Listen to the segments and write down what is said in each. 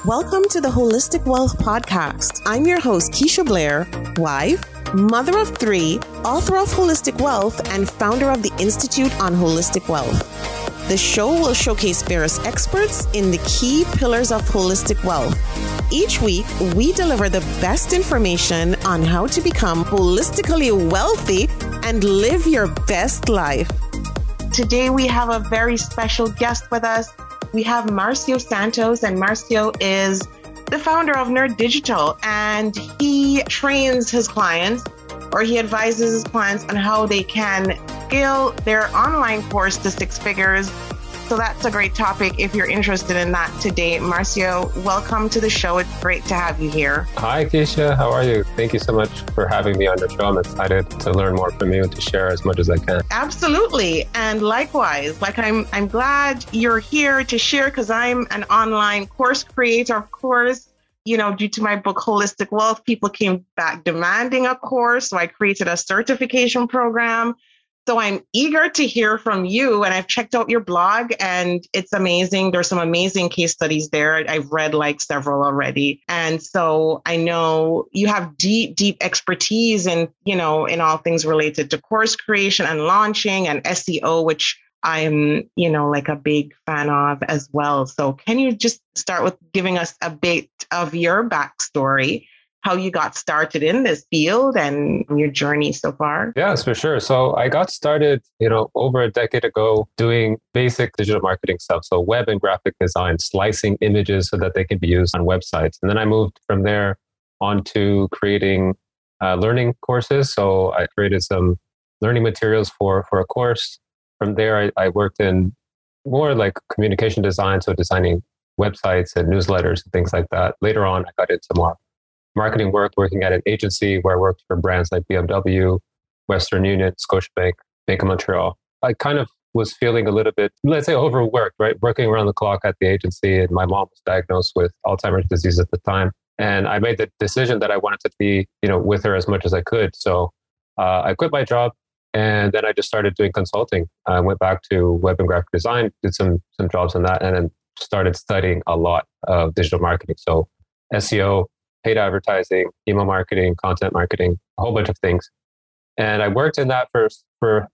Welcome to the Holistic Wealth Podcast. I'm your host, Keisha Blair, wife, mother of 3, author of Holistic Wealth, and founder of the Institute on Holistic Wealth. The show will showcase various experts in the key pillars of holistic wealth. Each week, we deliver the best information on how to become holistically wealthy and live your best life. Today, we have a very special guest with us. We have Marcio Santos, and Marcio is the founder of Nerd Digital, and he trains his clients, or he advises his clients on how they can scale their online course to 6 figures. So that's a great topic if you're interested in that today. Marcio, welcome to the show. It's great to have you here. Hi, Keisha. How are you? Thank you so much for having me on the show. I'm excited to learn more from you and to share as much as I can. Absolutely. And likewise, I'm glad you're here to share because I'm an online course creator, of course. You know, due to my book, Holistic Wealth, people came back demanding a course. So I created a certification program. So I'm eager to hear from you. And I've checked out your blog and it's amazing. There's some amazing case studies there. I've read several already. And so I know you have deep expertise in all things related to course creation and launching and SEO, which I'm, a big fan of as well. So can you just start with giving us a bit of your backstory, how you got started in this field and your journey so far? Yes, for sure. So I got started, over a decade ago doing basic digital marketing stuff. So web and graphic design, slicing images so that they can be used on websites. And then I moved from there on to creating learning courses. So I created some learning materials for a course. From there, I worked in more like communication design, so designing websites and newsletters and things like that. Later on, I got into more marketing work, working at an agency where I worked for brands like BMW, Western Union, Scotiabank, Bank of Montreal. I kind of was feeling a little bit, let's say, overworked, right? Working around the clock at the agency, and my mom was diagnosed with Alzheimer's disease at the time. And I made the decision that I wanted to be, with her as much as I could. So I quit my job. And then I just started doing consulting. I went back to web and graphic design, did some jobs in that, and then started studying a lot of digital marketing. So SEO, paid advertising, email marketing, content marketing, a whole bunch of things. And I worked in that for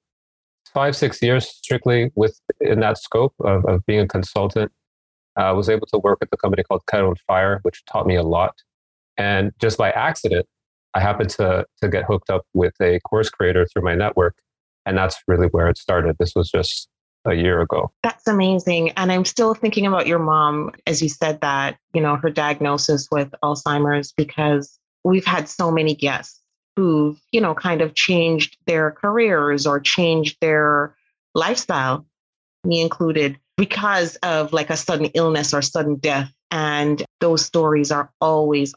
5-6 years strictly in that scope of being a consultant. I was able to work with a company called Kettle and Fire, which taught me a lot. And just by accident, I happened to get hooked up with a course creator through my network. And that's really where it started. This was just a year ago. That's amazing. And I'm still thinking about your mom, as you said that, her diagnosis with Alzheimer's, because we've had so many guests who've, kind of changed their careers or changed their lifestyle, me included, because of a sudden illness or sudden death. And those stories are always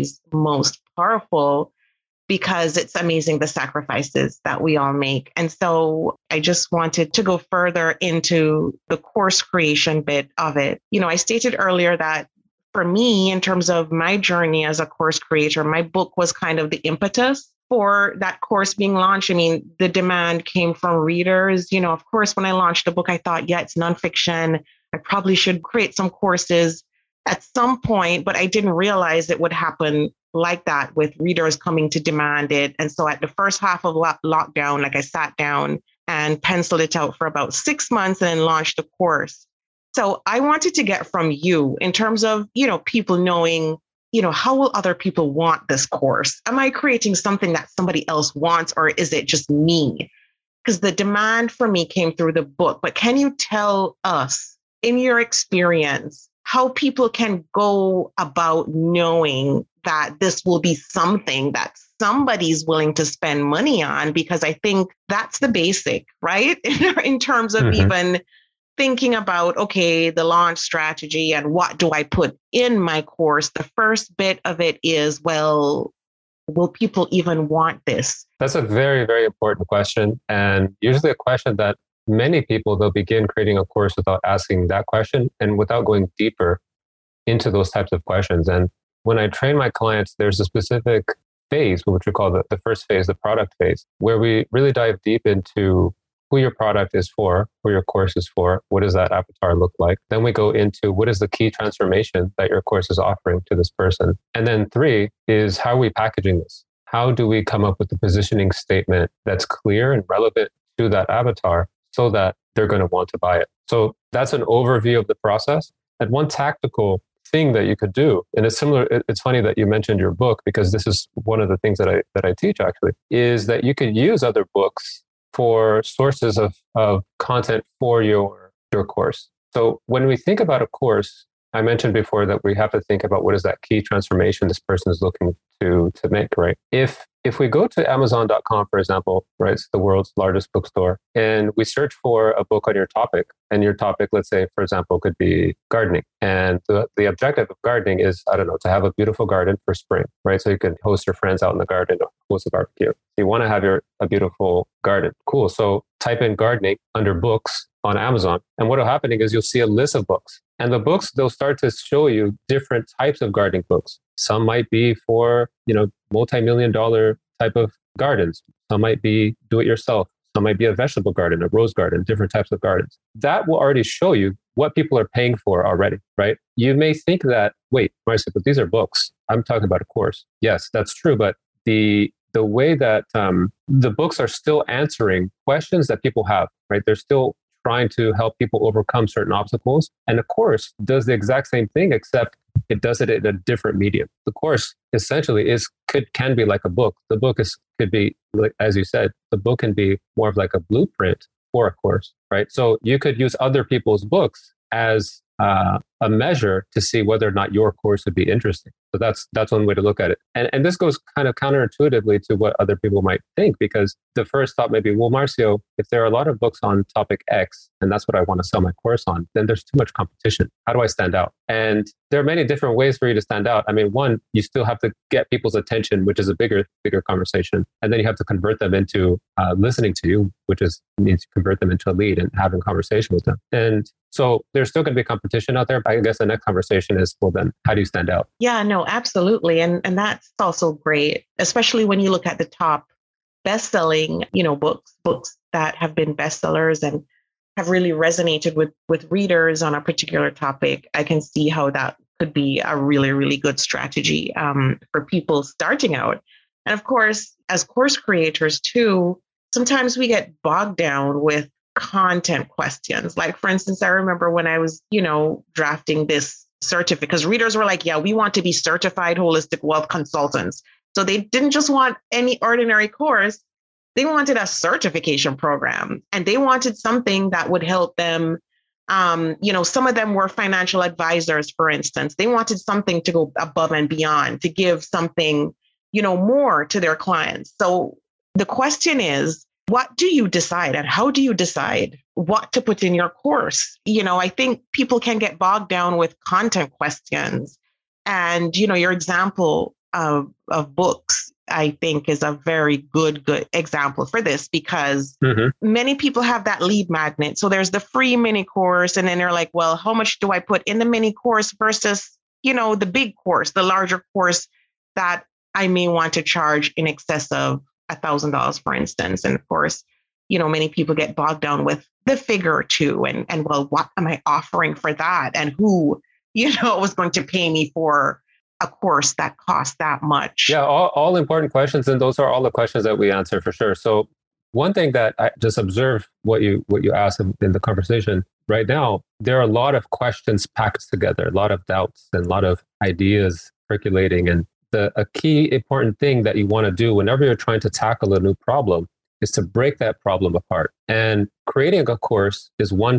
most powerful because it's amazing the sacrifices that we all make. And so I just wanted to go further into the course creation bit of it. I stated earlier that for me, in terms of my journey as a course creator, my book was kind of the impetus for that course being launched. I mean, the demand came from readers. Of course, when I launched the book, I thought, it's nonfiction. I probably should create some courses at some point, but I didn't realize it would happen like that with readers coming to demand it. And so at the first half of lockdown, I sat down and penciled it out for about 6 months and then launched the course. So I wanted to get from you in terms of, people knowing, how will other people want this course? Am I creating something that somebody else wants, or is it just me? Because the demand for me came through the book. But can you tell us, in your experience, how people can go about knowing that this will be something that somebody's willing to spend money on? Because I think that's the basic, right? In terms of even thinking about, okay, the launch strategy and what do I put in my course? The first bit of it is, well, will people even want this? That's a very, very important question. And usually a question that many people, they'll begin creating a course without asking that question and without going deeper into those types of questions. And when I train my clients, there's a specific phase, which we call the first phase, the product phase, where we really dive deep into who your product is for, who your course is for, what does that avatar look like? Then we go into what is the key transformation that your course is offering to this person. And then 3 is how are we packaging this? How do we come up with the positioning statement that's clear and relevant to that avatar so that they're going to want to buy it? So that's an overview of the process. And one tactical thing that you could do, and it's similar, it's funny that you mentioned your book, because this is one of the things that I teach actually, is that you could use other books for sources of content for your course. So when we think about a course, I mentioned before that we have to think about what is that key transformation this person is looking to make, right? If we go to Amazon.com, for example, right, it's the world's largest bookstore, and we search for a book on your topic, and your topic, let's say, for example, could be gardening. And the objective of gardening is, I don't know, to have a beautiful garden for spring, right? So you can host your friends out in the garden or host a barbecue. You want to have a beautiful garden. Cool. So type in gardening under books on Amazon. And what will happen is you'll see a list of books. And the books, they'll start to show you different types of gardening books. Some might be for, multi-million-dollar type of gardens. Some might be do-it-yourself. Some might be a vegetable garden, a rose garden, different types of gardens. That will already show you what people are paying for already, right? You may think that, wait, Marcia, but these are books. I'm talking about a course. Yes, that's true. But the way that the books are still answering questions that people have, right? They're still trying to help people overcome certain obstacles. And the course does the exact same thing, except it does it in a different medium. The course essentially can be like a book. The book could be, like, as you said, the book can be more of like a blueprint for a course, right? So you could use other people's books as a measure to see whether or not your course would be interesting. So that's one way to look at it. And this goes kind of counterintuitively to what other people might think, because the first thought may be, well, Marcio, if there are a lot of books on topic X, and that's what I want to sell my course on, then there's too much competition. How do I stand out? And there are many different ways for you to stand out. I mean, one, you still have to get people's attention, which is a bigger conversation. And then you have to convert them into listening to you, which means you convert them into a lead and having a conversation with them. And so there's still going to be competition out there. But I guess the next conversation is, well, then how do you stand out? Yeah, no, absolutely. And that's also great, especially when you look at the top best-selling, books that have been bestsellers and have really resonated with readers on a particular topic. I can see how that could be a really, really good strategy for people starting out. And of course, as course creators too, sometimes we get bogged down with content questions. Like, for instance, I remember when I was, drafting this certificate, because readers were like, yeah, we want to be certified holistic wealth consultants. So they didn't just want any ordinary course. They wanted a certification program, and they wanted something that would help them. Some of them were financial advisors, for instance. They wanted something to go above and beyond, to give something, more to their clients. So the question is, what do you decide, and how do you decide what to put in your course? I think people can get bogged down with content questions. And, your example of books, I think, is a very good example for this, because many people have that lead magnet. So there's the free mini course, and then they're like, well, how much do I put in the mini course versus, the big course, the larger course that I may want to charge in excess of $1,000, for instance. And of course, many people get bogged down with the figure too. And well, what am I offering for that? And who, was going to pay me for a course that costs that much? Yeah, all important questions. And those are all the questions that we answer for sure. So one thing that I just observe what you asked in the conversation right now, there are a lot of questions packed together, a lot of doubts and a lot of ideas percolating. And a key important thing that you want to do whenever you're trying to tackle a new problem is to break that problem apart. And creating a course is one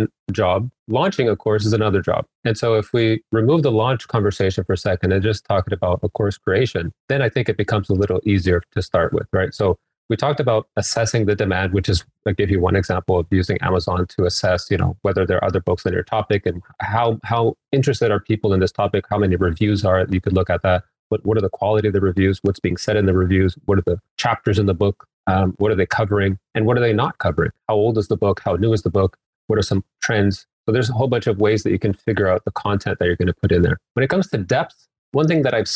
job. Launching a course is another job. And so if we remove the launch conversation for a second and just talking about a course creation, then I think it becomes a little easier to start with, right? So we talked about assessing the demand, which is, I'll give you one example of using Amazon to assess, whether there are other books on your topic and how interested are people in this topic, how many reviews are. You could look at that. What are the quality of the reviews? What's being said in the reviews? What are the chapters in the book? What are they covering? And what are they not covering? How old is the book? How new is the book? What are some trends? So there's a whole bunch of ways that you can figure out the content that you're going to put in there. When it comes to depth, one thing that I've seen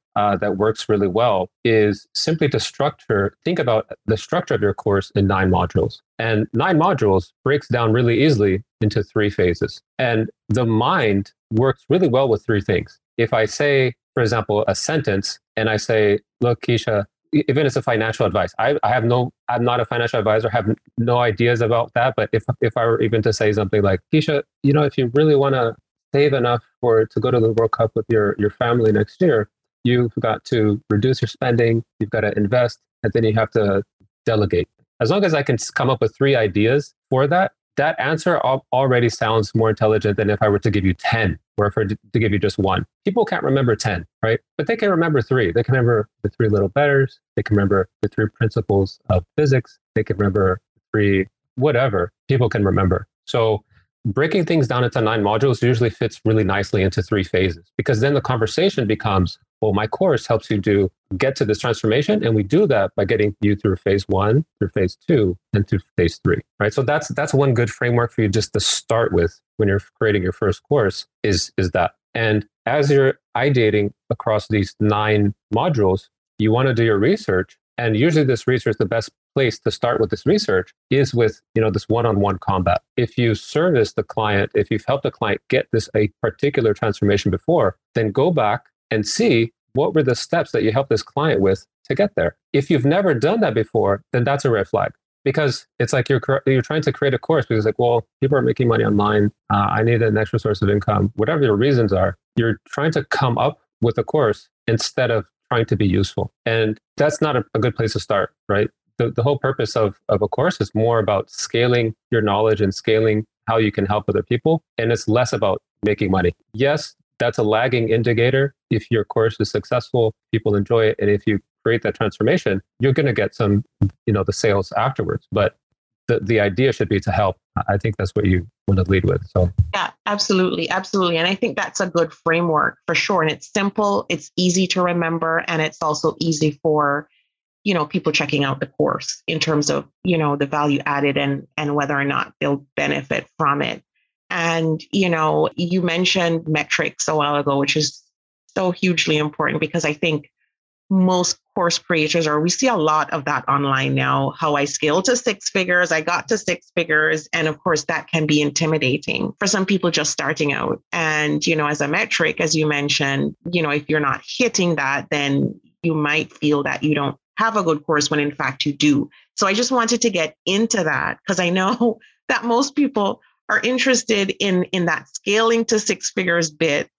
that works really well is simply to think about the structure of your course in 9 modules. And 9 modules breaks down really easily into 3 phases. And the mind works really well with 3 things. If I say, for example, a sentence and I say, look, Keisha, even if it's a financial advice, I'm not a financial advisor, have no ideas about that. But if I were even to say something like, Keisha, if you really want to save enough to go to the World Cup with your family next year, you've got to reduce your spending, you've got to invest, and then you have to delegate. As long as I can come up with 3 ideas for that, that answer already sounds more intelligent than if I were to give you 10 or if I were to give you just 1. People can't remember 10, right? But they can remember 3. They can remember the 3 little betters. They can remember the 3 principles of physics. They can remember 3 whatever people can remember. So breaking things down into 9 modules usually fits really nicely into 3 phases, because then the conversation becomes, well, my course helps you get to this transformation. And we do that by getting you through phase 1, through phase 2, and through phase 3, right? So that's one good framework for you just to start with when you're creating your first course is that. And as you're ideating across these 9 modules, you want to do your research. And usually this research, the best place to start with this research is with, this one-on-one combat. If you service the client, if you've helped the client get a particular transformation before, then go back and see what were the steps that you helped this client with to get there. If you've never done that before, then that's a red flag, because it's like you're trying to create a course because like, well, people are making money online. I need an extra source of income. Whatever your reasons are, you're trying to come up with a course instead of trying to be useful. And that's not a good place to start, right? The whole purpose of a course is more about scaling your knowledge and scaling how you can help other people. And it's less about making money. Yes, that's a lagging indicator. If your course is successful, people enjoy it, and if you create that transformation, you're going to get some, the sales afterwards. But the idea should be to help. I think that's what you want to lead with. So yeah, absolutely. Absolutely. And I think that's a good framework for sure. And it's simple, it's easy to remember, and it's also easy for, people checking out the course in terms of, the value added and whether or not they'll benefit from it. And, you mentioned metrics a while ago, which is so hugely important, because I think most course creators, or we see a lot of that online now, how I scaled to 6 figures, I got to 6 figures. And of course, that can be intimidating for some people just starting out. And, as a metric, as you mentioned, if you're not hitting that, then you might feel that you don't have a good course when in fact you do. So I just wanted to get into that because I know that most people are interested in that scaling to 6 figures bit.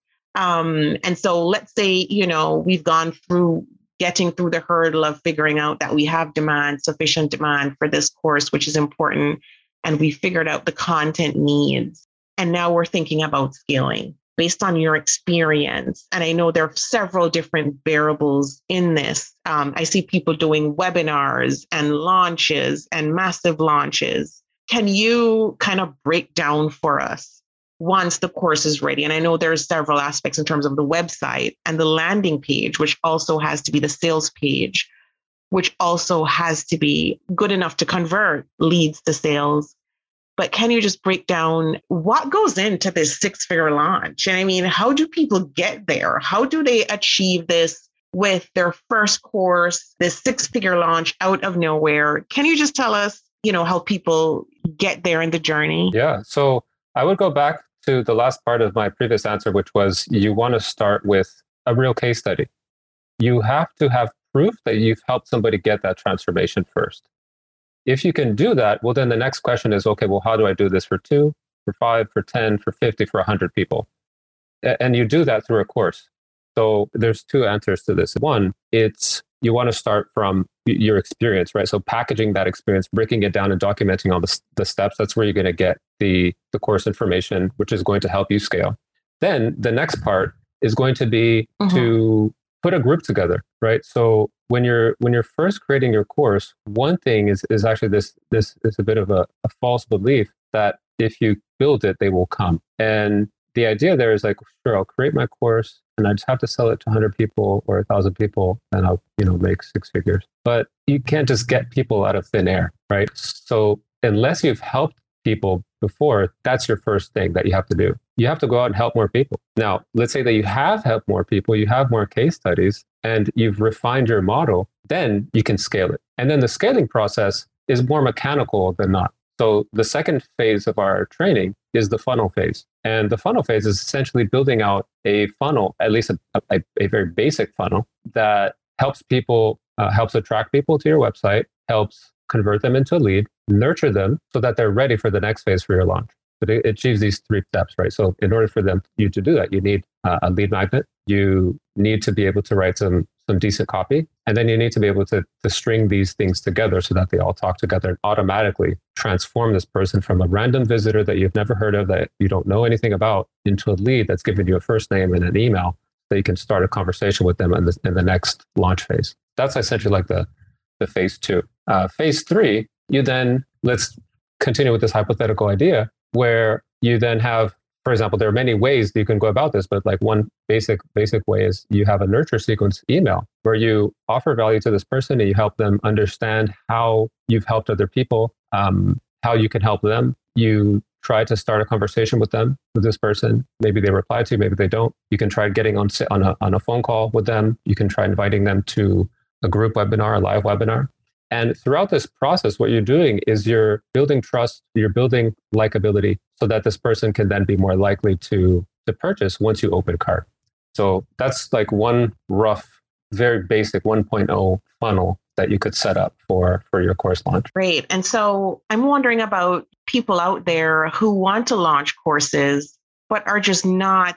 And so let's say, we've gone through getting through the hurdle of figuring out that we have sufficient demand for this course, which is important. And we figured out the content needs. And now we're thinking about scaling based on your experience. And I know there are several different variables in this. I see people doing webinars and launches and massive launches. Can you kind of break down for us once the course is ready? And I know there's several aspects in terms of the website and the landing page, which also has to be the sales page, which also has to be good enough to convert leads to sales. But can you just break down what goes into this 6-figure launch? And I mean, how do people get there? How do they achieve this with their first course, this 6-figure launch out of nowhere? Can you just tell us, how people get there in the journey? Yeah. So I would go back to the last part of my previous answer, which was you want to start with a real case study. You have to have proof that you've helped somebody get that transformation first. If you can do that, well, then the next question is, okay, well, how do I do this for 2, for 5, for 10, for 50, for 100 people? And you do that through a course. So there's 2 answers to this. One, it's you want to start from your experience, right? So packaging that experience, breaking it down and documenting all the steps, that's where you're going to get the course information, which is going to help you scale. Then the next part is going to be to put a group together, right? So when you're first creating your course, one thing is actually this is a bit of a false belief that if you build it, they will come. And the idea there is like, sure, I'll create my course and I just have to sell it to 100 people or 1,000 people and I'll, make 6 figures. But you can't just get people out of thin air, right? So unless you've helped people before, that's your first thing that you have to do. You have to go out and help more people. Now, let's say that you have helped more people, you have more case studies, and you've refined your model, then you can scale it. And then the scaling process is more mechanical than not. So the second phase of our training is the funnel phase. And the funnel phase is essentially building out a funnel, at least a very basic funnel that helps people, helps attract people to your website, helps convert them into a lead, nurture them so that they're ready for the next phase for your launch. But it achieves these three steps, right? So in order for you to do that, you need a lead magnet. You need to be able to write some decent copy. And then you need to be able to string these things together so that they all talk together and automatically transform this person from a random visitor that you've never heard of, that you don't know anything about, into a lead that's given you a first name and an email so you can start a conversation with them in the next launch phase. That's essentially like the phase 2. Phase 3, you then, let's continue with this hypothetical idea where you then have, for example, there are many ways that you can go about this, but like one basic way is you have a nurture sequence email where you offer value to this person and you help them understand how you've helped other people, how you can help them. You try to start a conversation with this person. Maybe they reply to you, maybe they don't. You can try getting on a phone call with them. You can try inviting them to a group webinar, a live webinar. And throughout this process, what you're doing is you're building trust, you're building likability so that this person can then be more likely to purchase once you open cart. So that's like one rough, very basic 1.0 funnel that you could set up for your course launch. Great. And so I'm wondering about people out there who want to launch courses, but are just not,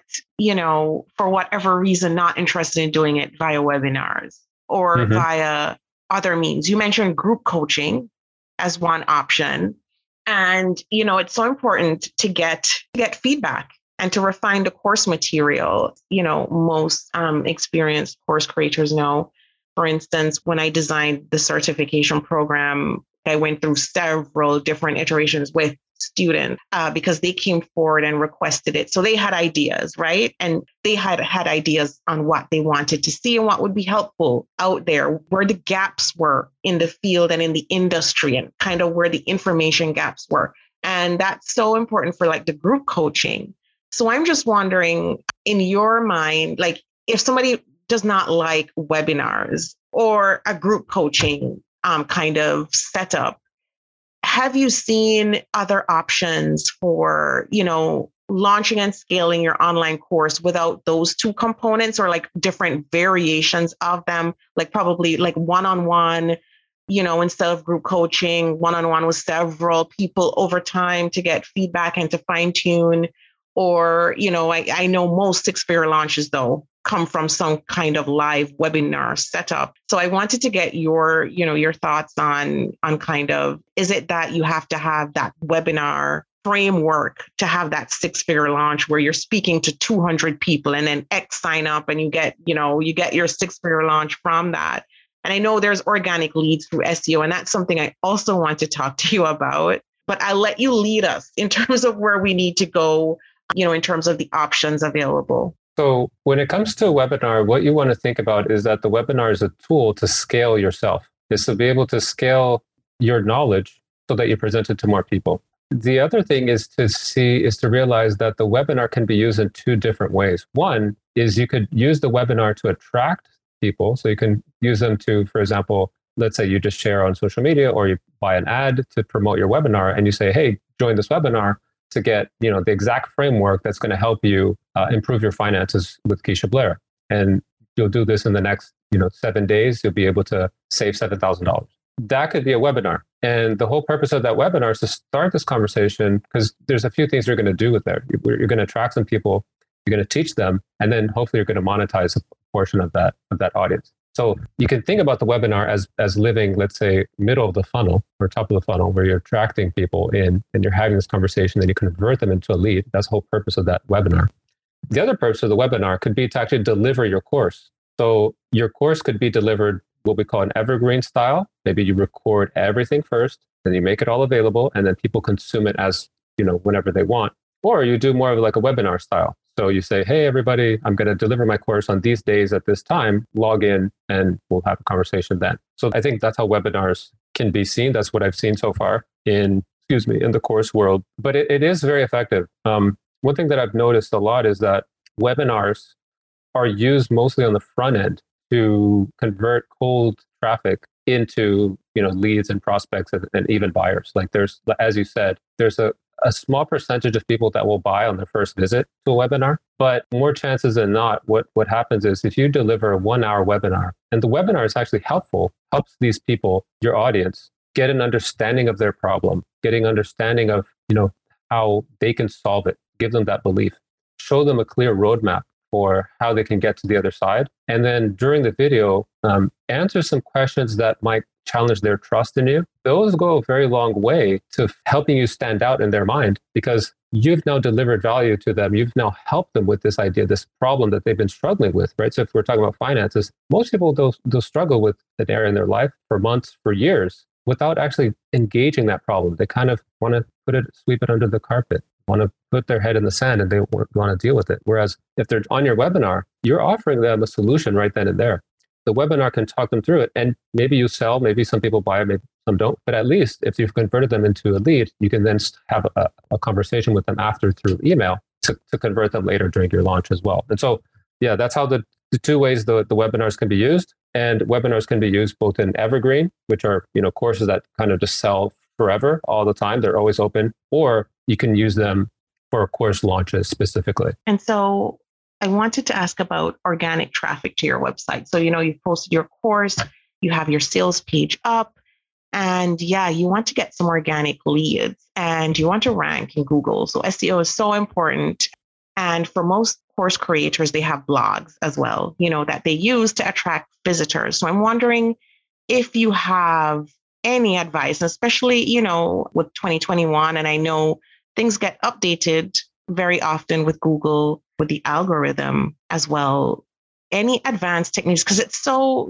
for whatever reason, not interested in doing it via webinars or via other means. You mentioned group coaching as one option. And, it's so important to get feedback and to refine the course material. Most experienced course creators know, for instance, when I designed the certification program, I went through several different iterations with students because they came forward and requested it. So they had ideas, right? And they had ideas on what they wanted to see and what would be helpful out there, where the gaps were in the field and in the industry, and kind of where the information gaps were. And that's so important for like the group coaching. So I'm just wondering, in your mind, like if somebody does not like webinars or a group coaching kind of setup, have you seen other options for, launching and scaling your online course without those two components, or like different variations of them, like probably like one-on-one, instead of group coaching, one-on-one with several people over time to get feedback and to fine tune? Or, I know most 6-figure launches though come from some kind of live webinar setup. So I wanted to get your thoughts on kind of, is it that you have to have that webinar framework to have that 6-figure launch where you're speaking to 200 people and then X sign up and you get your 6-figure launch from that? And I know there's organic leads through SEO, and that's something I also want to talk to you about, but I'll let you lead us in terms of where we need to go, in terms of the options available. So when it comes to a webinar, what you want to think about is that the webinar is a tool to scale yourself, is to be able to scale your knowledge so that you present it to more people. The other thing is to realize that the webinar can be used in two different ways. One is you could use the webinar to attract people. So you can use them to, for example, let's say you just share on social media or you buy an ad to promote your webinar and you say, hey, join this webinar to get, the exact framework that's going to help you improve your finances with Keisha Blair. And you'll do this in the next, 7 days. You'll be able to save $7,000. That could be a webinar. And the whole purpose of that webinar is to start this conversation, because there's a few things you're going to do with there. You're going to attract some people, you're going to teach them, and then hopefully you're going to monetize a portion of that audience. So you can think about the webinar as living, let's say, middle of the funnel or top of the funnel, where you're attracting people in and you're having this conversation, then you convert them into a lead. That's the whole purpose of that webinar. The other purpose of the webinar could be to actually deliver your course. So your course could be delivered what we call an evergreen style. Maybe you record everything first, then you make it all available, and then people consume it as, whenever they want. Or you do more of like a webinar style. So you say, hey, everybody, I'm going to deliver my course on these days at this time, log in and we'll have a conversation then. So I think that's how webinars can be seen. That's what I've seen so far in the course world, but it is very effective. One thing that I've noticed a lot is that webinars are used mostly on the front end to convert cold traffic into, leads and prospects and even buyers. Like there's, as you said, there's a small percentage of people that will buy on their first visit to a webinar, but more chances than not, what happens is if you deliver a 1-hour webinar and the webinar is actually helps these people, your audience, get an understanding of their problem, getting understanding of, how they can solve it, give them that belief, show them a clear roadmap for how they can get to the other side. And then during the video, answer some questions that might challenge their trust in you. Those go a very long way to helping you stand out in their mind because you've now delivered value to them. You've now helped them with this idea, this problem that they've been struggling with, right? So if we're talking about finances, most people, they'll struggle with an area in their life for months, for years, without actually engaging that problem. They kind of want to sweep it under the carpet, want to put their head in the sand and they want to deal with it. Whereas if they're on your webinar, you're offering them a solution right then and there. The webinar can talk them through it. And maybe you sell, maybe some people buy it, maybe some don't. But at least if you've converted them into a lead, you can then have a conversation with them after through email to convert them later during your launch as well. And so, yeah, that's how the two ways the webinars can be used. And webinars can be used both in evergreen, which are, courses that kind of just sell forever all the time. They're always open. Or you can use them for course launches specifically. And so I wanted to ask about organic traffic to your website. So, you've posted your course, you have your sales page up, and you want to get some organic leads and you want to rank in Google. So SEO is so important. And for most course creators, they have blogs as well, that they use to attract visitors. So I'm wondering if you have any advice, especially, with 2021, and I know things get updated very often with Google, with the algorithm as well. Any advanced techniques? Because it's so,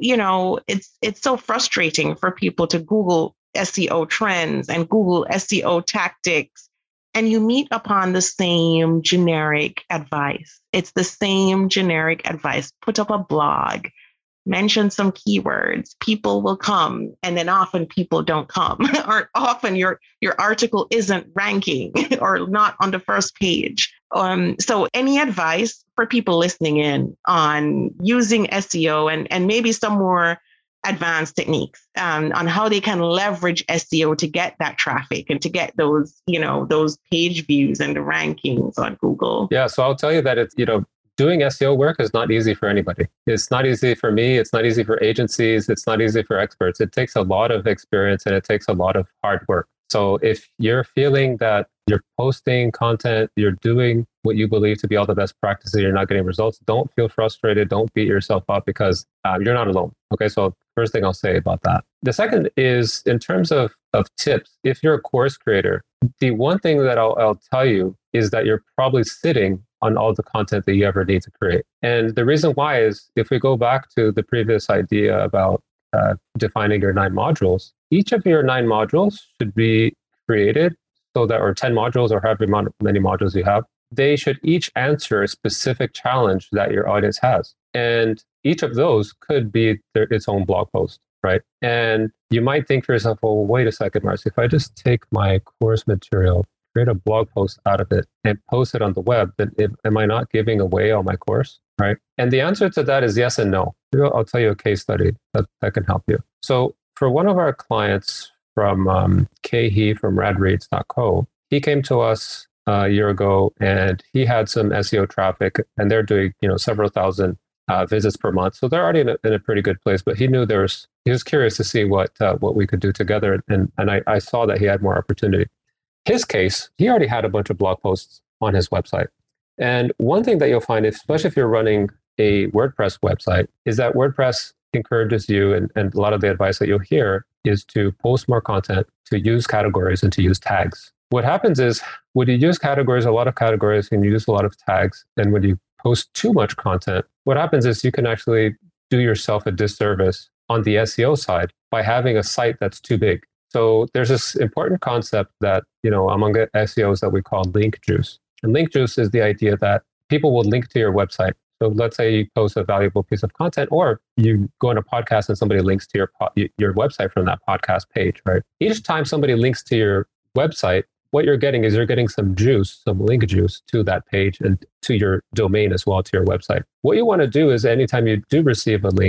it's so frustrating for people to Google SEO trends and Google SEO tactics, and you meet upon the same generic advice. It's the same generic advice. Put up a blog, mention some keywords, people will come, and then often people don't come, or often your article isn't ranking or not on the first page. So any advice for people listening in on using SEO and maybe some more advanced techniques on how they can leverage SEO to get that traffic and to get those, those page views and the rankings on Google? Yeah, so I'll tell you that it's, doing SEO work is not easy for anybody. It's not easy for me. It's not easy for agencies. It's not easy for experts. It takes a lot of experience and it takes a lot of hard work. So if you're feeling that you're posting content, you're doing what you believe to be all the best practices, you're not getting results, don't feel frustrated. Don't beat yourself up because you're not alone. Okay, so first thing I'll say about that. The second is in terms of tips, if you're a course creator, the one thing that I'll tell you is that you're probably sitting on all the content that you ever need to create. And the reason why is if we go back to the previous idea about defining your 9 modules, each of your 9 modules should be created so that, or 10 modules or however many modules you have, they should each answer a specific challenge that your audience has. And each of those could be its own blog post, right? And you might think for yourself, well, wait a second, Marcy, if I just take my course material, create a blog post out of it and post it on the web, then am I not giving away all my course, right? And the answer to that is yes and no. I'll tell you a case study that can help you. So for one of our clients from He from radreads.co, he came to us a year ago and he had some SEO traffic and they're doing, several thousand visits per month. So they're already in a pretty good place, but he knew he was curious to see what we could do together. And I saw that he had more opportunity. His case, he already had a bunch of blog posts on his website. And one thing that you'll find, especially if you're running a WordPress website, is that WordPress encourages you, and a lot of the advice that you'll hear is to post more content, to use categories, and to use tags. What happens is when you use categories, a lot of categories, and you use a lot of tags, and when you post too much content, what happens is you can actually do yourself a disservice on the SEO side by having a site that's too big. So there's this important concept that, among the SEOs that we call link juice. And link juice is the idea that people will link to your website. So let's say you post a valuable piece of content, or you go on a podcast and somebody links to your website from that podcast page, right? Each time somebody links to your website, what you're getting is you're getting some juice, some link juice to that page and to your domain as well, to your website. What you want to do is anytime you do receive a link,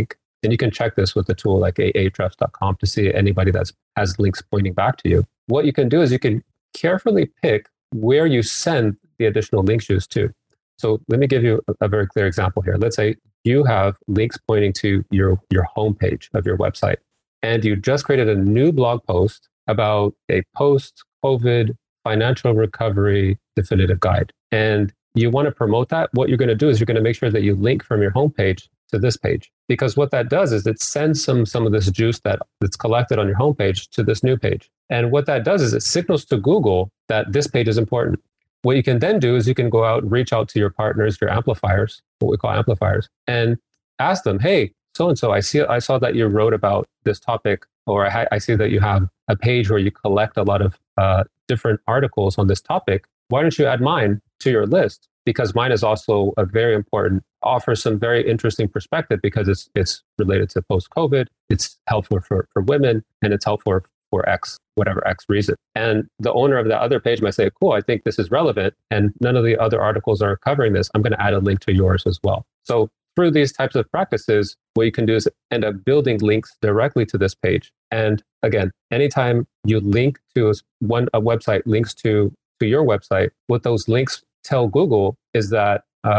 And you can check this with a tool like ahrefs.com to see anybody that has links pointing back to you. What you can do is you can carefully pick where you send the additional link juice to. So let me give you a very clear example here. Let's say you have links pointing to your homepage of your website, and you just created a new blog post about a post-COVID financial recovery definitive guide. And you want to promote that. What you're going to do is you're going to make sure that you link from your homepage to this page. Because what that does is it sends some of this juice that's collected on your homepage to this new page. And what that does is it signals to Google that this page is important. What you can then do is you can go out and reach out to your partners, your amplifiers, what we call amplifiers, and ask them, hey, so-and-so, I saw that you wrote about this topic, or I see that you have a page where you collect a lot of different articles on this topic. Why don't you add mine to your list? Because mine is also a very important, offers some very interesting perspective because it's related to post-COVID, it's helpful for women, and it's helpful for X reason. And the owner of the other page might say, cool, I think this is relevant, and none of the other articles are covering this. I'm going to add a link to yours as well. So through these types of practices, what you can do is end up building links directly to this page. And again, anytime you link to a website links to your website, what those links tell Google is that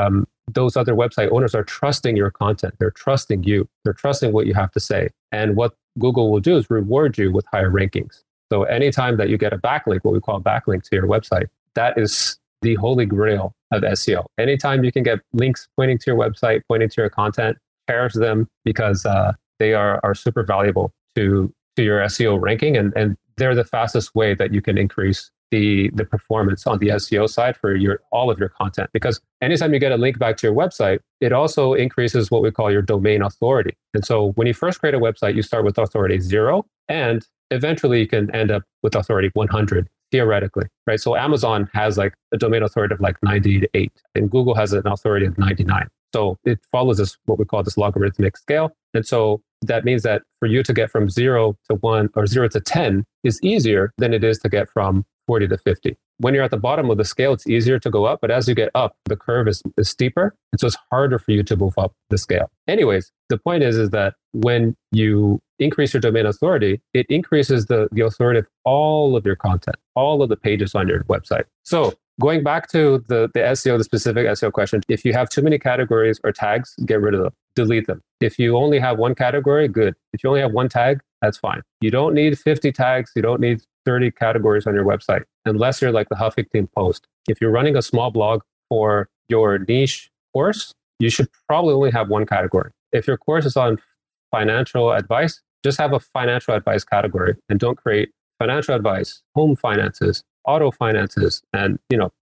those other website owners are trusting your content. They're trusting you. They're trusting what you have to say. And what Google will do is reward you with higher rankings. So anytime that you get a backlink, what we call a backlink to your website, that is the holy grail of SEO. Anytime you can get links pointing to your website, pointing to your content, cherish them because they are super valuable to your SEO ranking. And they're the fastest way that you can increase the performance on the SEO side for all of your content. Because anytime you get a link back to your website, it also increases what we call your domain authority. And so when you first create a website, you start with authority 0, and eventually you can end up with authority 100, theoretically, right? So Amazon has like a domain authority of like 98, and Google has an authority of 99. So it follows this, what we call this logarithmic scale. And so that means that for you to get from 0 to 1 or 0 to 10 is easier than it is to get from 40 to 50. When you're at the bottom of the scale, it's easier to go up, but as you get up, the curve is steeper. And so it's harder for you to move up the scale. Anyways, the point is that when you increase your domain authority, it increases the authority of all of your content, all of the pages on your website. So going back to the SEO, the specific SEO question, if you have too many categories or tags, get rid of them, delete them. If you only have one category, good. If you only have one tag, that's fine. You don't need 50 tags. You don't need 30 categories on your website, unless you're like the Huffington Post. If you're running a small blog for your niche course, you should probably only have one category. If your course is on financial advice, just have a financial advice category and don't create financial advice, home finances, auto finances, and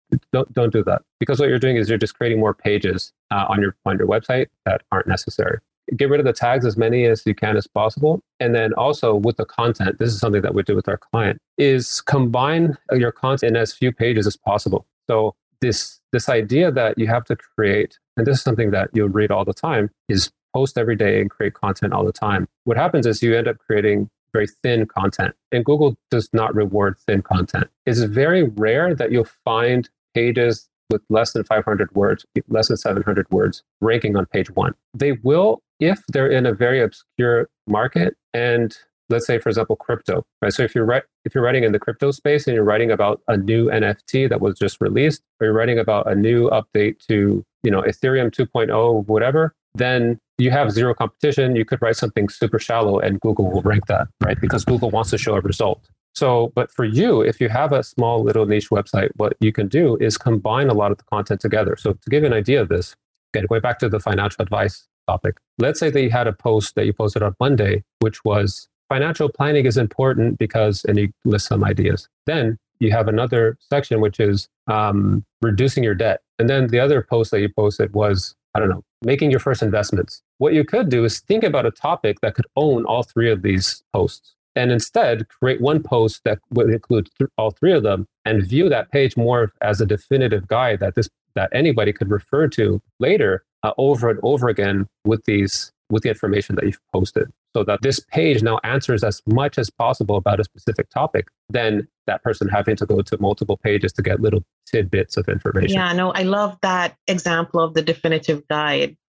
don't do that, because what you're doing is you're just creating more pages on your website that aren't necessary. Get rid of the tags, as many as you can as possible. And then also with the content, this is something that we do with our client, is combine your content in as few pages as possible. So this idea that you have to create, and this is something that you'll read all the time, is post every day and create content all the time. What happens is you end up creating very thin content, and Google does not reward thin content. It's very rare that you'll find pages with less than 500 words, less than 700 words ranking on page 1. They will if they're in a very obscure market, and let's say, for example, crypto, right? So if you're writing in the crypto space and you're writing about a new NFT that was just released, or you're writing about a new update to, Ethereum 2.0, whatever, then you have zero competition. You could write something super shallow and Google will rank that, right? Because Google wants to show a result. So, but for you, if you have a small little niche website, what you can do is combine a lot of the content together. So to give you an idea of this, again, going back to the financial advice topic, let's say that you had a post that you posted on Monday, which was financial planning is important because, and you list some ideas. Then you have another section, which is reducing your debt. And then the other post that you posted was, making your first investments. What you could do is think about a topic that could own all three of these posts, and instead create one post that would include all three of them, and view that page more as a definitive guide that anybody could refer to later over and over again with the information that you've posted, so that this page now answers as much as possible about a specific topic than that person having to go to multiple pages to get little tidbits of information. Yeah, no, I love that example of the definitive guide.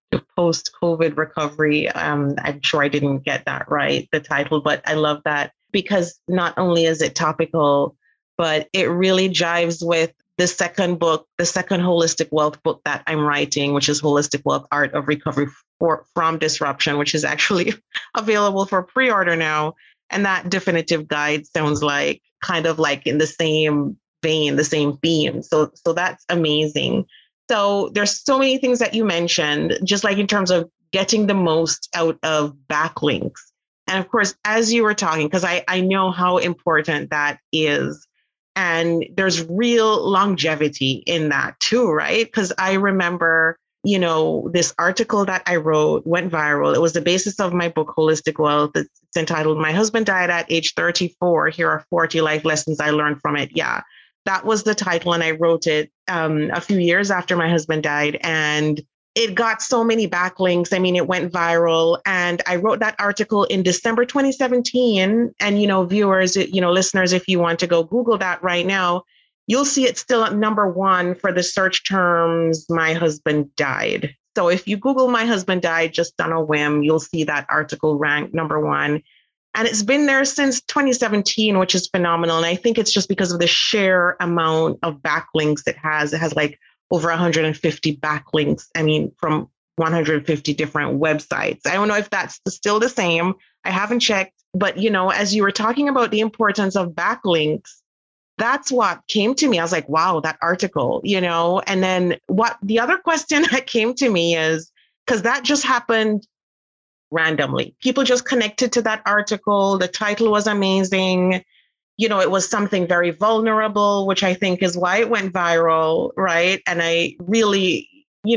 the post-COVID recovery. I'm sure I didn't get that right, the title, but I love that because not only is it topical, but it really jives with the second book, the second holistic wealth book that I'm writing, which is Holistic Wealth Art of Recovery from Disruption, which is actually available for pre-order now. And that definitive guide sounds like kind of like in the same vein, the same theme. So that's amazing. So there's so many things that you mentioned, just like in terms of getting the most out of backlinks. And of course, as you were talking, because I know how important that is. And there's real longevity in that too, right? Because I remember, this article that I wrote went viral. It was the basis of my book, Holistic Wealth. It's entitled, My Husband Died at Age 34. Here are 40 life lessons I learned from it. Yeah, that was the title. And I wrote it a few years after my husband died. And it got so many backlinks. I mean, it went viral. And I wrote that article in December 2017. And, viewers, listeners, if you want to go Google that right now, you'll see it's still at number one for the search terms, my husband died. So if you Google my husband died just on a whim, you'll see that article ranked number one. And it's been there since 2017, which is phenomenal. And I think it's just because of the sheer amount of backlinks it has. It has like over 150 backlinks. I mean, from 150 different websites. I don't know if that's still the same. I haven't checked. But, as you were talking about the importance of backlinks, that's what came to me. I was like, wow, that article, and then what the other question that came to me is, because that just happened randomly. People just connected to that article. The title was amazing. It was something very vulnerable, which I think is why it went viral, right? And I really,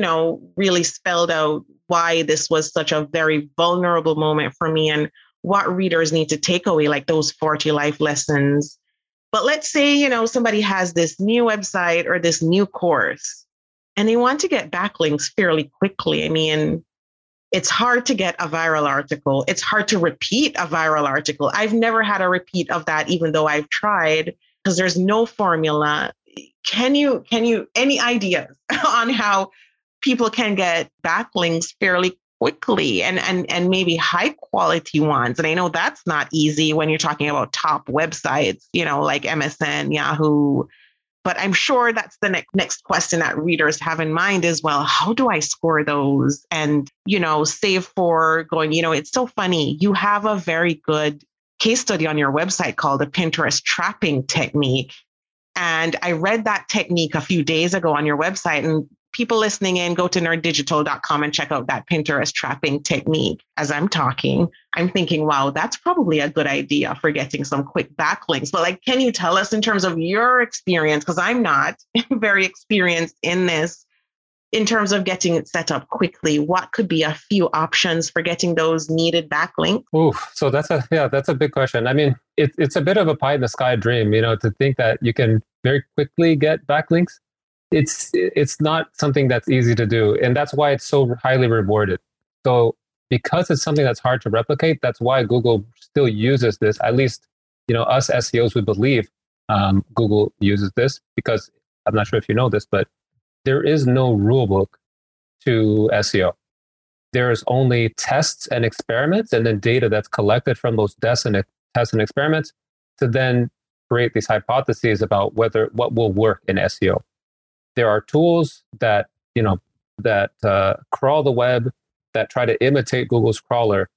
really spelled out why this was such a very vulnerable moment for me and what readers need to take away, like those 40 life lessons. But let's say, somebody has this new website or this new course and they want to get backlinks fairly quickly. I mean, it's hard to get a viral article. It's hard to repeat a viral article. I've never had a repeat of that, even though I've tried, because there's no formula. Can you, any ideas on how people can get backlinks fairly quickly and maybe high quality ones? And I know that's not easy when you're talking about top websites, like MSN, Yahoo. But I'm sure that's the next question that readers have in mind is, well, how do I score those? And, save for going, it's so funny. You have a very good case study on your website called the Pinterest trapping technique. And I read that technique a few days ago on your website, and people listening in, go to nerddigital.com and check out that Pinterest trapping technique. As I'm talking, I'm thinking, wow, that's probably a good idea for getting some quick backlinks. But can you tell us in terms of your experience? Because I'm not very experienced in this, in terms of getting it set up quickly, what could be a few options for getting those needed backlinks? So that's a big question. I mean, it's a bit of a pie in the sky dream, to think that you can very quickly get backlinks. It's not something that's easy to do. And that's why it's so highly rewarded. So because it's something that's hard to replicate, that's why Google still uses this. At least, us SEOs, we believe Google uses this, because I'm not sure if you know this, but there is no rule book to SEO. There's only tests and experiments, and then data that's collected from those tests and experiments to then create these hypotheses about what will work in SEO. There are tools that crawl the web, that try to imitate Google's crawler,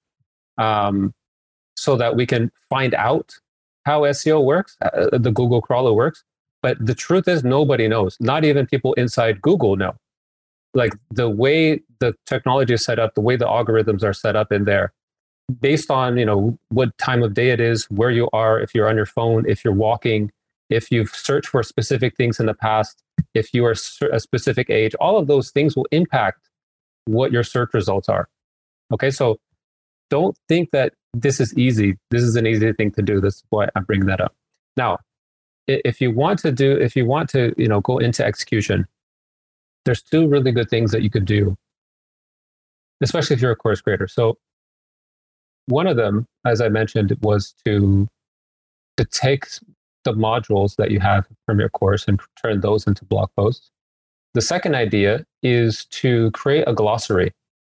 so that we can find out how SEO works, the Google crawler works. But the truth is, nobody knows. Not even people inside Google know. Like the way the technology is set up, the way the algorithms are set up in there, based on what time of day it is, where you are, if you're on your phone, if you're walking, if you've searched for specific things in the past, if you are a specific age, all of those things will impact what your search results are. Okay, so don't think that this is easy. This is an easy thing to do. This is why I'm bringing that up. Now, if you want to go into execution, there's two really good things that you could do, especially if you're a course creator. So one of them, as I mentioned, was to take the modules that you have from your course and turn those into blog posts. The second idea is to create a glossary.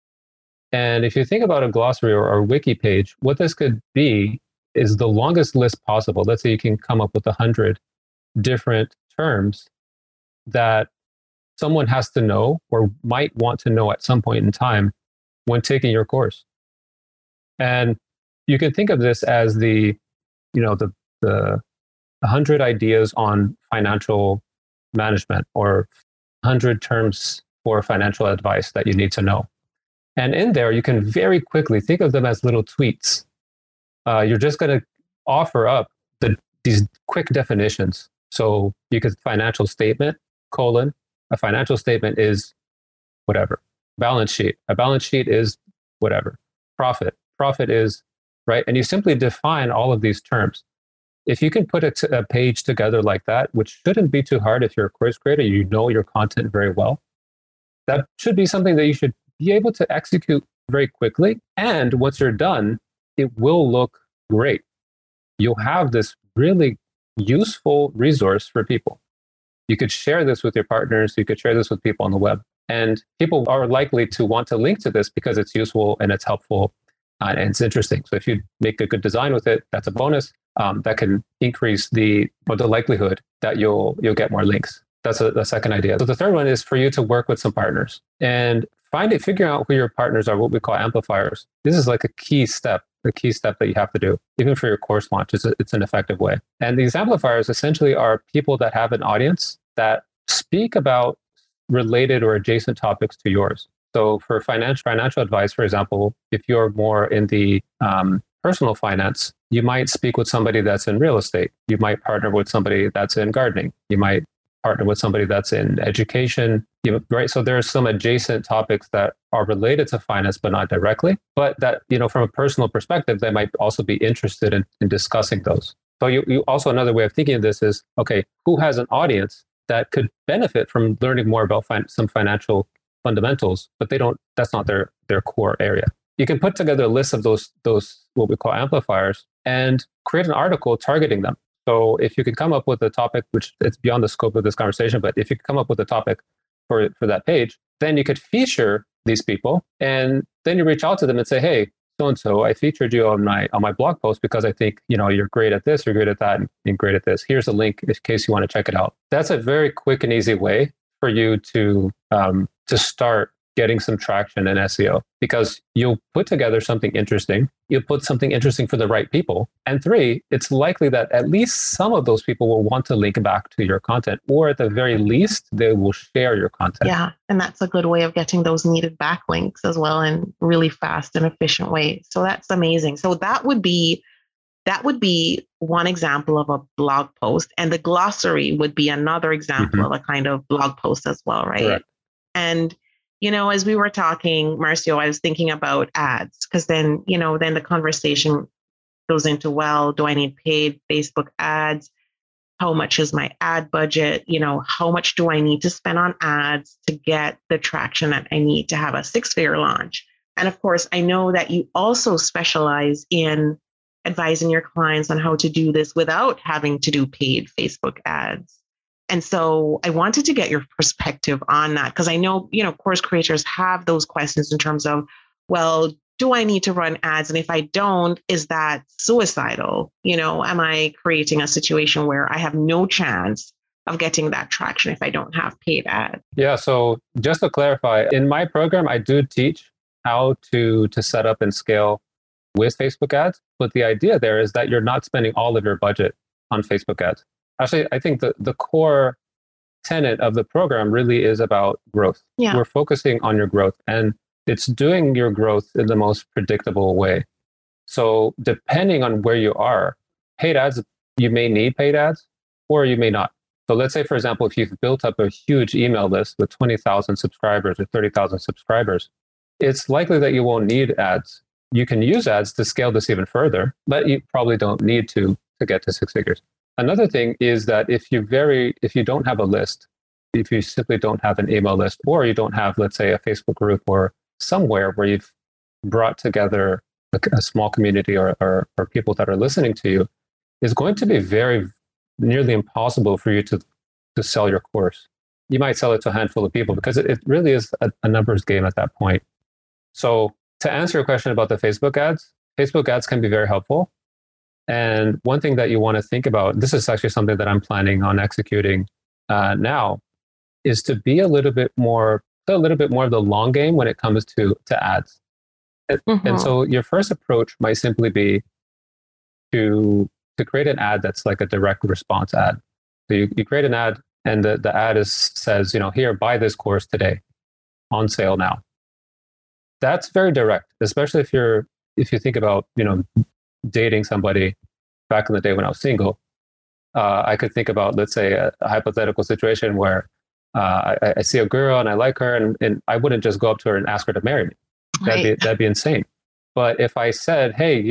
And if you think about a glossary or wiki page, what this could be is the longest list possible. Let's say you can come up with 100 different terms that someone has to know or might want to know at some point in time when taking your course. And you can think of this as the 100 ideas on financial management or 100 terms for financial advice that you need to know. And in there, you can very quickly think of them as little tweets. You're just going to offer up these quick definitions. So you could financial statement, colon, a financial statement is whatever. Balance sheet, a balance sheet is whatever. Profit is, right? And you simply define all of these terms. If you can put a page together like that, which shouldn't be too hard if you're a course creator, you know your content very well, that should be something that you should be able to execute very quickly. And once you're done, it will look great. You'll have this really useful resource for people. You could share this with your partners. You could share this with people on the web. And people are likely to want to link to this because it's useful and it's helpful and it's interesting. So if you make a good design with it, that's a bonus. That can increase the likelihood that you'll get more links. That's the second idea. So the third one is for you to work with some partners and figuring out who your partners are, what we call amplifiers. This is like a key step that you have to do, even for your course launch. It's an effective way. And these amplifiers essentially are people that have an audience that speak about related or adjacent topics to yours. So for financial advice, for example, if you're more in the personal finance, you might speak with somebody that's in real estate. You might partner with somebody that's in gardening. You might partner with somebody that's in education, right? So there are some adjacent topics that are related to finance, but not directly. But that, from a personal perspective, they might also be interested in discussing those. So you also, another way of thinking of this is, okay, who has an audience that could benefit from learning more about some financial fundamentals, but that's not their core area. You can put together a list of those what we call amplifiers and create an article targeting them. So if you can come up with a topic, which it's beyond the scope of this conversation, but if you can come up with a topic for that page, then you could feature these people and then you reach out to them and say, hey, so-and-so, I featured you on my blog post because I think, you're great at this, you're great at that, and great at this. Here's a link in case you want to check it out. That's a very quick and easy way for you to start getting some traction in SEO, because you'll put together something interesting. You'll put something interesting for the right people. And 3, it's likely that at least some of those people will want to link back to your content, or at the very least, they will share your content. Yeah. And that's a good way of getting those needed backlinks as well in really fast and efficient ways. So that's amazing. So that would be one example of a blog post. And the glossary would be another example of a kind of blog post as well, right? Correct. And as we were talking, Marcio, I was thinking about ads, because then the conversation goes into, well, do I need paid Facebook ads? How much is my ad budget? How much do I need to spend on ads to get the traction that I need to have a 6-figure launch? And of course, I know that you also specialize in advising your clients on how to do this without having to do paid Facebook ads. And so I wanted to get your perspective on that, because I know, course creators have those questions in terms of, well, do I need to run ads? And if I don't, is that suicidal? Am I creating a situation where I have no chance of getting that traction if I don't have paid ads? Yeah. So just to clarify, in my program, I do teach how to set up and scale with Facebook ads. But the idea there is that you're not spending all of your budget on Facebook ads. Actually, I think the core tenet of the program really is about growth. Yeah. We're focusing on your growth, and it's doing your growth in the most predictable way. So depending on where you are, paid ads, you may need paid ads or you may not. So let's say, for example, if you've built up a huge email list with 20,000 subscribers or 30,000 subscribers, it's likely that you won't need ads. You can use ads to scale this even further, but you probably don't need to get to 6 figures. Another thing is that if you don't have a list, if you simply don't have an email list, or you don't have, let's say, a Facebook group or somewhere where you've brought together a small community or people that are listening to you, it's going to be very nearly impossible for you to sell your course. You might sell it to a handful of people because it really is a numbers game at that point. So To answer your question about the Facebook ads can be very helpful. And one thing that you want to think about, this is actually something that I'm planning on executing now, is to be a little bit more of the long game when it comes to ads. And so your first approach might simply be to create an ad that's like a direct response ad. So you create an ad, and the ad says, here, buy this course today, on sale now. That's very direct, especially if you think about dating somebody. Back in the day when I was single, I could think about, let's say, a hypothetical situation where I see a girl and I like her, and I wouldn't just go up to her and ask her to marry me. That'd be insane. But if I said, hey,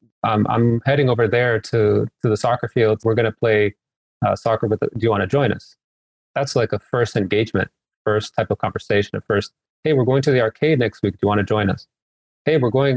I'm heading over there to the soccer field. We're going to play soccer. Do you want to join us? That's like a first engagement, first type of conversation. At first, hey, we're going to the arcade next week. Do you want to join us? Hey,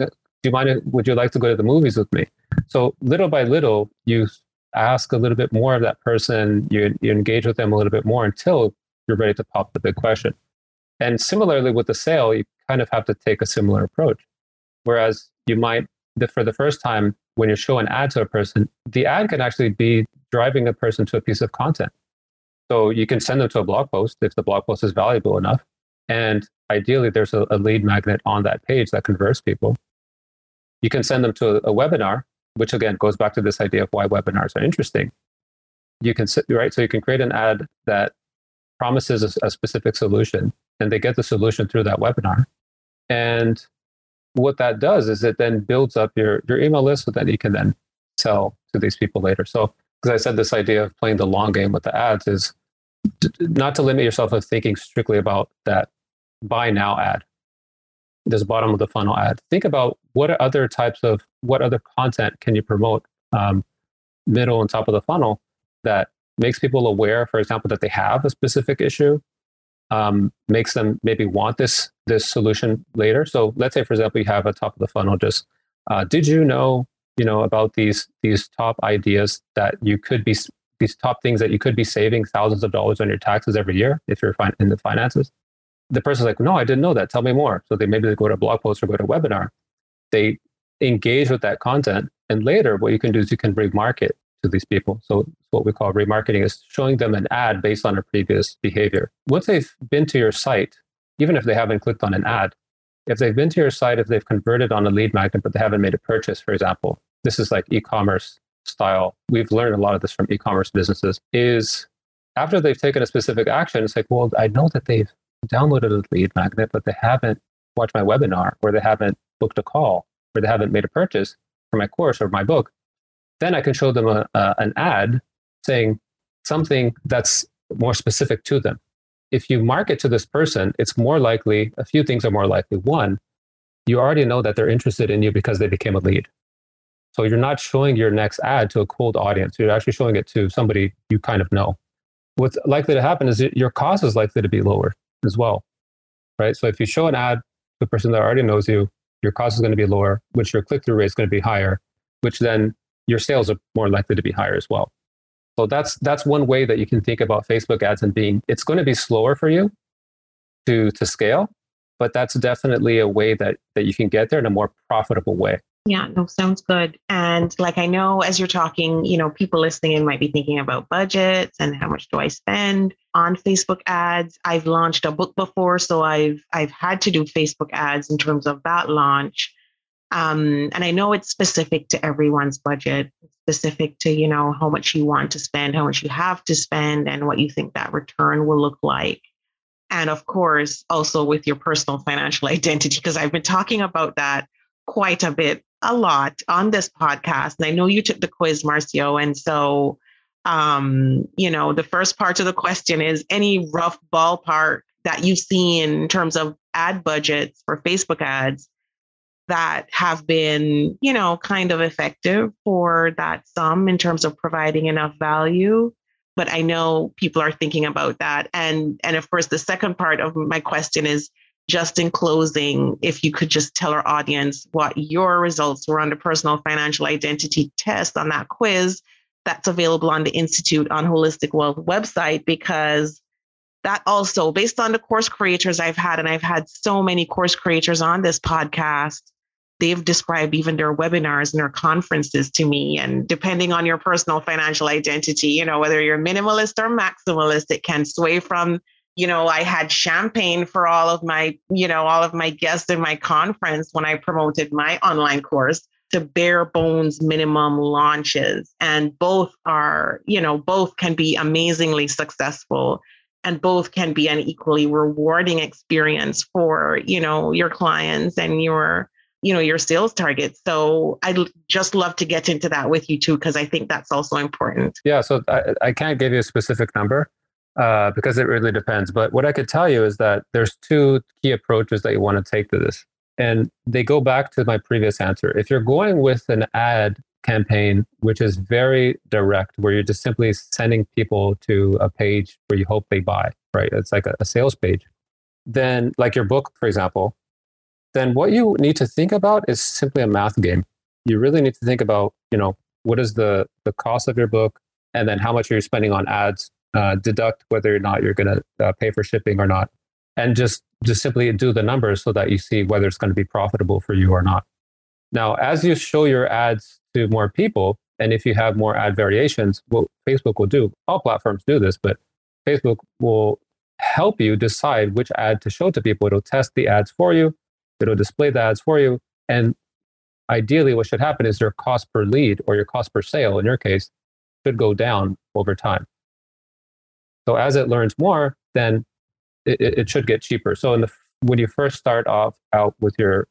would you like to go to the movies with me? So little by little, you ask a little bit more of that person. You engage with them a little bit more until you're ready to pop the big question. And similarly with the sale, you kind of have to take a similar approach. Whereas you might, for the first time, when you show an ad to a person, the ad can actually be driving a person to a piece of content. So you can send them to a blog post if the blog post is valuable enough. And ideally, there's a lead magnet on that page that converts people. You can send them to a webinar, which again goes back to this idea of why webinars are interesting. You can so you can create an ad that promises a specific solution, and they get the solution through that webinar. And what that does is it then builds up your email list, so that you can then sell to these people later. So, because I said this idea of playing the long game with the ads is not to limit yourself of thinking strictly about that buy now ad, this bottom of the funnel ad. Think about what other content can you promote middle and top of the funnel that makes people aware, for example, that they have a specific issue, makes them maybe want this solution later. So let's say, for example, you have a top of the funnel, just did you know about these top ideas that you could be, these top things that you could be saving thousands of dollars on your taxes every year if you're in the finances? The person's like, no, I didn't know that. Tell me more. So they go to a blog post or go to a webinar. They engage with that content. And later, what you can do is you can remarket to these people. So what we call remarketing is showing them an ad based on a previous behavior. Once they've been to your site, even if they haven't clicked on an ad, if they've been to your site, if they've converted on a lead magnet, but they haven't made a purchase, for example, this is like e-commerce style. We've learned a lot of this from e-commerce businesses, is after they've taken a specific action, it's like, well, I know that they've downloaded a lead magnet, but they haven't watched my webinar, or they haven't booked a call, or they haven't made a purchase for my course or my book. Then I can show them an ad saying something that's more specific to them. If you market to this person, it's more likely, a few things are more likely. One, you already know that they're interested in you because they became a lead. So you're not showing your next ad to a cold audience. You're actually showing it to somebody you kind of know. What's likely to happen is your cost is likely to be lower as well, right? So if you show an ad to a person that already knows you, your cost is going to be lower, which your click-through rate is going to be higher, which then your sales are more likely to be higher as well. So that's one way that you can think about Facebook ads, and it's going to be slower for you to scale, but that's definitely a way that you can get there in a more profitable way. Yeah, no, sounds good. And like, I know as you're talking, people listening in might be thinking about budgets and how much do I spend on Facebook ads. I've launched a book before, so I've had to do Facebook ads in terms of that launch. And I know it's specific to everyone's budget, specific to, how much you want to spend, how much you have to spend, and what you think that return will look like. And of course, also with your personal financial identity, because I've been talking about that quite a lot on this podcast. And I know you took the quiz, Marcio. And so, the first part of the question is any rough ballpark that you've seen in terms of ad budgets for Facebook ads that have been, kind of effective for that sum in terms of providing enough value. But I know people are thinking about that. And of course, the second part of my question is, just in closing, if you could just tell our audience what your results were on the personal financial identity test on that quiz that's available on the Institute on Holistic Wealth website, because that also, based on the course creators I've had, and I've had so many course creators on this podcast, they've described even their webinars and their conferences to me. And depending on your personal financial identity, whether you're minimalist or maximalist, it can sway from, I had champagne for all of my guests in my conference when I promoted my online course, to bare bones minimum launches. And both both can be amazingly successful, and both can be an equally rewarding experience for, your clients and your sales targets. So I'd just love to get into that with you too, because I think that's also important. Yeah. So I can't give you a specific number because it really depends. But what I could tell you is that there's two key approaches that you want to take to this. And they go back to my previous answer. If you're going with an ad campaign, which is very direct, where you're just simply sending people to a page where you hope they buy, right? It's like a sales page. Then, like your book, for example, then what you need to think about is simply a math game. You really need to think about, what is the cost of your book, and then how much are you spending on ads, deduct whether or not you're going to pay for shipping or not, and just simply do the numbers so that you see whether it's going to be profitable for you or not. Now, as you show your ads to more people, and if you have more ad variations, what Facebook will do, all platforms do this, but Facebook will help you decide which ad to show to people. It'll test the ads for you. It'll display the ads for you. And ideally, what should happen is your cost per lead, or your cost per sale, in your case, should go down over time. So as it learns more, then it should get cheaper. So when you first start out with your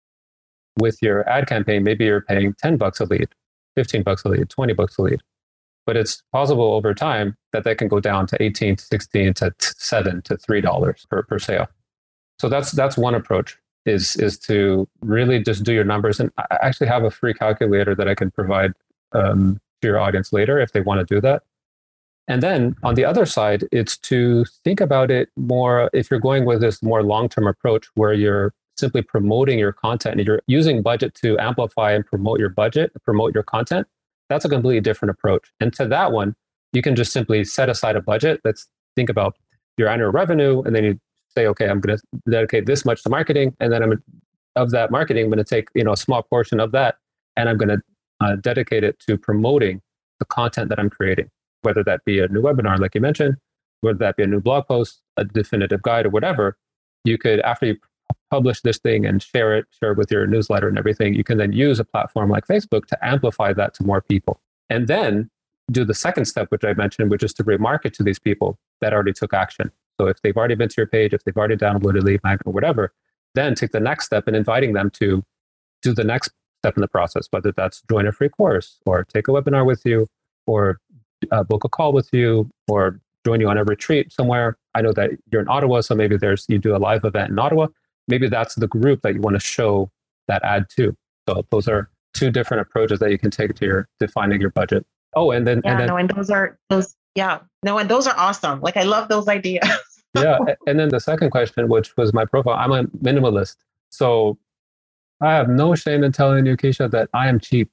ad campaign, maybe you're paying $10 a lead, $15 a lead, $20 a lead. But it's possible over time that can go down to 18 to 16 to $7 to $3 per sale. So that's one approach, is to really just do your numbers. And I actually have a free calculator that I can provide to your audience later if they want to do that. And then on the other side, it's to think about it more, if you're going with this more long-term approach where you're simply promoting your content and you're using budget to amplify and promote your content, that's a completely different approach. And to that one, you can just simply set aside a budget. Let's think about your annual revenue, and then you say, okay, I'm going to dedicate this much to marketing, and then of that marketing, I'm going to take a small portion of that, and I'm going to dedicate it to promoting the content that I'm creating, whether that be a new webinar, like you mentioned, whether that be a new blog post, a definitive guide, or whatever. You could, after you publish this thing and share it with your newsletter and everything, you can then use a platform like Facebook to amplify that to more people. And then do the second step, which I mentioned, which is to remarket to these people that already took action. So if they've already been to your page, if they've already downloaded Lead Magnet or whatever, then take the next step in inviting them to do the next step in the process, whether that's join a free course or take a webinar with you, or book a call with you, or join you on a retreat somewhere. I know that you're in Ottawa, so maybe you do a live event in Ottawa. Maybe that's the group that you want to show that ad to. So those are two different approaches that you can take to your defining your budget. Oh, and then those are awesome. Like, I love those ideas. Yeah, and then the second question, which was my profile, I'm a minimalist, so I have no shame in telling you, Keisha, that I am cheap.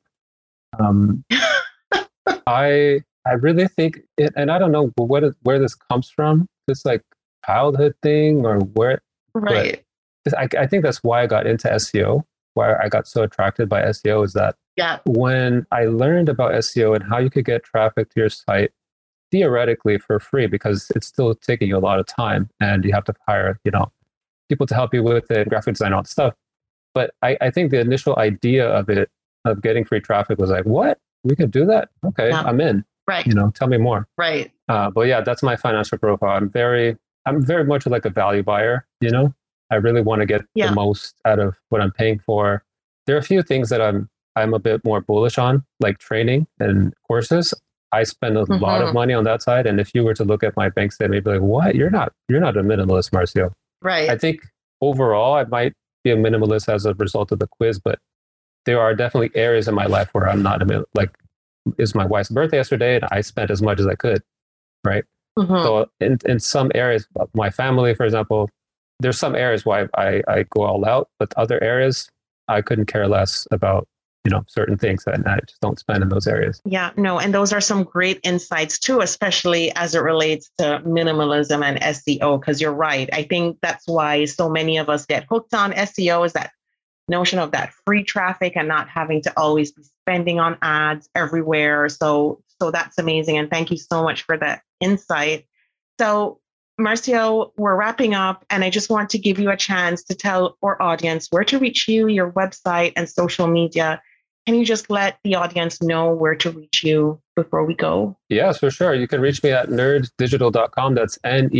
I really think it, and I don't know where this comes from. This like childhood thing or where, right? I think that's why I got into SEO. Why I got so attracted by SEO is that when I learned about SEO and how you could get traffic to your site theoretically for free, because it's still taking you a lot of time and you have to hire people to help you with it, graphic design, all that stuff. But I think the initial idea of getting free traffic was like, what? We could do that? Okay, I'm in. Right. Tell me more. Right. But yeah, that's my financial profile. I'm very much like a value buyer. I really want to get the most out of what I'm paying for. There are a few things that I'm a bit more bullish on, like training and courses. I spend a lot of money on that side. And if you were to look at my bank statement, you'd be like, what? You're not a minimalist, Marcio. Right. I think overall, I might be a minimalist as a result of the quiz, but there are definitely areas in my life where I'm not like, it's my wife's birthday yesterday and I spent as much as I could. Right. So in some areas of my family, for example, there's some areas why I go all out, but other areas I couldn't care less about certain things that I just don't spend in those areas. Yeah, no, and those are some great insights too, especially as it relates to minimalism and SEO, because you're right. I think that's why so many of us get hooked on SEO, is that notion of that free traffic and not having to always be spending on ads everywhere. So that's amazing. And thank you so much for that insight. So Marcio, we're wrapping up, and I just want to give you a chance to tell our audience where to reach you, your website and social media. Can you just let the audience know where to reach you before we go? Yes, for sure. You can reach me at nerddigital.com. That's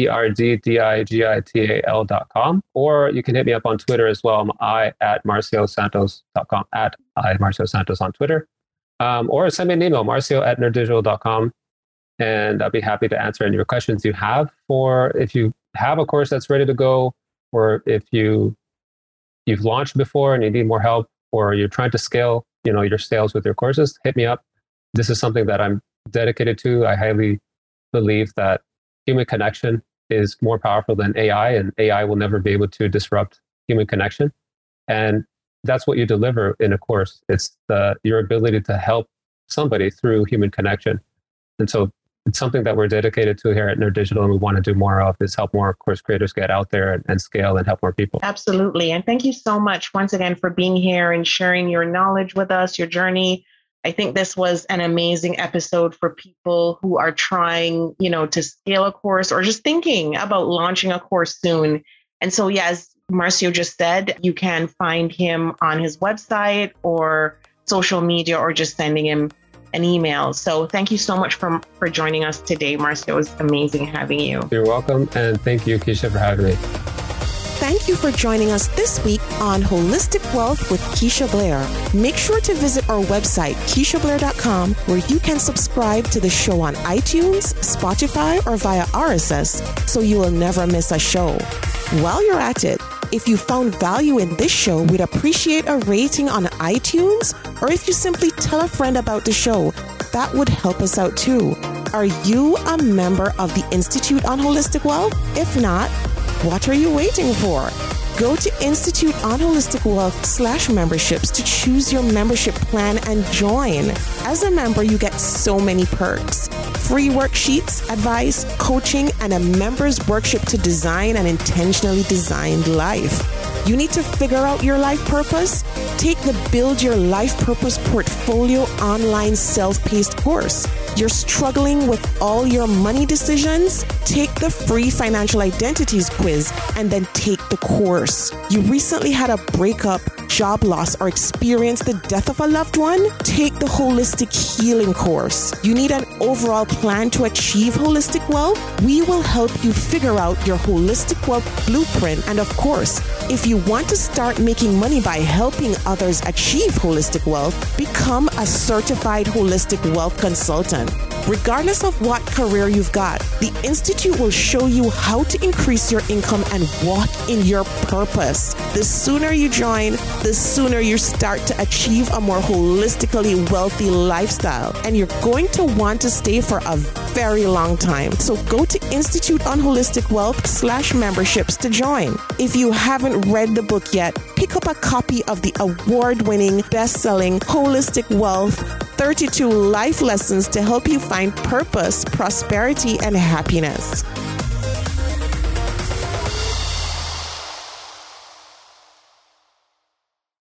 nerddigital.com. Or you can hit me up on Twitter as well. I'm at marciosantos.com, at marciosantos on Twitter. Or send me an email, marcio@nerddigital.com. And I'll be happy to answer any of your questions you have, for if you have a course that's ready to go, or if you've launched before and you need more help, or you're trying to scale, your sales with your courses, hit me up. This is something that I'm dedicated to. I highly believe that human connection is more powerful than AI, and AI will never be able to disrupt human connection. And that's what you deliver in a course. It's your ability to help somebody through human connection. And so it's something that we're dedicated to here at Nerd Digital, and we want to do more of, is help more course creators get out there and scale and help more people. Absolutely. And thank you so much once again for being here and sharing your knowledge with us, your journey. I think this was an amazing episode for people who are trying, to scale a course or just thinking about launching a course soon. And so, as Marcio just said, you can find him on his website or social media, or just sending him an email. So thank you so much for joining us today, Marcio. It was amazing having you. You're welcome. And thank you, Keisha, for having me. Thank you for joining us this week on Holistic Wealth with Keisha Blair. Make sure to visit our website, KeishaBlair.com, where you can subscribe to the show on iTunes, Spotify, or via RSS, so you will never miss a show. While you're at it, if you found value in this show, we'd appreciate a rating on iTunes, or if you simply tell a friend about the show, that would help us out too. Are you a member of the Institute on Holistic Wealth? If not, what are you waiting for? Go to instituteonholisticwealth.com/memberships to choose your membership plan and join. As a member, you get so many perks: free worksheets, advice, coaching, and a member's workshop to design an intentionally designed life. You need to figure out your life purpose? Take the Build Your Life Purpose Portfolio online self-paced course. You're struggling with all your money decisions? Take the free financial identities quiz and then take the course. You recently had a breakup, job loss, or experienced the death of a loved one? Take the Holistic Healing course. You need an overall plan to achieve holistic wealth? We will help you figure out your holistic wealth blueprint. And of course, if you want to start making money by helping others achieve holistic wealth, become a certified holistic wealth consultant. Regardless of what career you've got, the Institute will show you how to increase your income and walk in your purpose. The sooner you join, the sooner you start to achieve a more holistically wealthy lifestyle. And you're going to want to stay for a very long time. So go to instituteonholisticwealth.com/memberships to join. If you haven't read the book yet, pick up a copy of the award-winning, best-selling Holistic Wealth 32 Life Lessons to help you find purpose, prosperity, and happiness.